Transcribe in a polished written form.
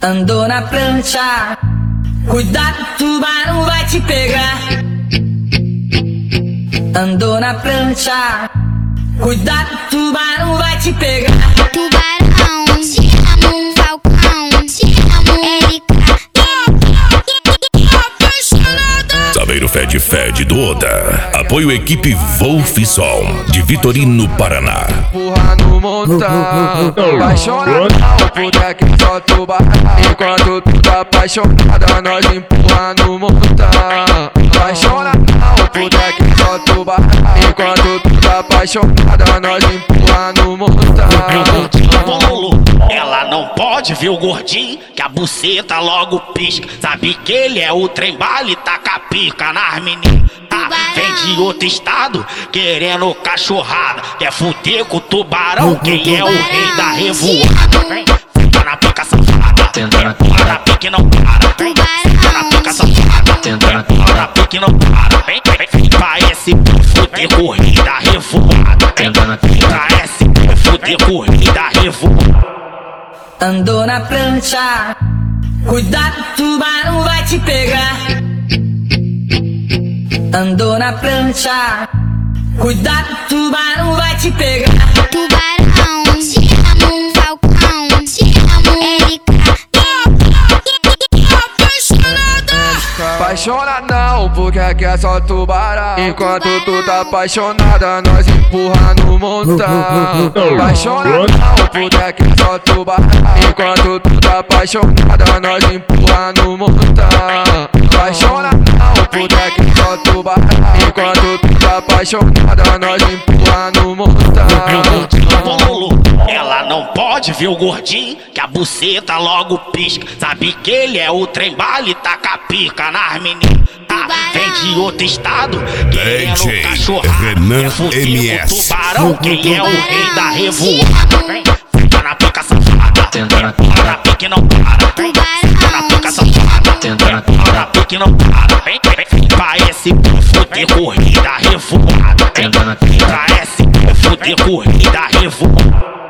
Andou na prancha, cuidado, o tubarão vai te pegar. Andou na prancha, cuidado, o tubarão vai te pegar. Tubarão, te amo, Falcão, te amo, Erika. Saveiro Fede do Oda. Apoio equipe Wolfson de Vitorino, Paraná. Empurra no montão, apaixonada por que só tubarão. Enquanto tu tá apaixonada, nós empurra no montão. Apaixonada por que só tubarão. Enquanto tu tá apaixonada, nós empurra no montão. Ela não pode ver o gordinho, que a buceta logo pisca. Sabe que ele é o trem bala, taca pica nas meninas. Vem de outro estado, querendo cachorrada. Quer fuder com o tubarão, quem é o rei da revoada. Vem, fica na pica safada, empurra na pica e não para. Vem, fica na pica safada, empurra na pica e não para. Vem, parece fuder corrida revoada. Parece fuder corrida revoada. Andou na prancha, cuidado, o tubarão vai te pegar. Andou na prancha, cuidado, o tubarão vai te pegar. Tubarão, te amo, Falcão, te amo, Erika. Apaixona não, porque aqui é só tubarão. Enquanto tu tá apaixonada, nós empurra no montão. Apaixona não, porque aqui é só tubarão. Enquanto tu tá apaixonada, nós empurra no montão. Apaixona não, porque aqui é só tubarão. Enquanto tu tá apaixonada, nós empurra no montão. Ela não pode ver o gordinho, que a buceta logo pisca. Sabe que ele é o trem bala, taca pica nas meninas. Vem de outro estado, querendo cachorrada. Renan fuder MS. com o tubarão, quem é o rei da revoada. Vem, fica na pica safada, empurra na pica e não para. Vem, fica na pica safada, empurra na pica e não para. Vem, parece fuder corrida revoada. Parece fuder corrida revoada.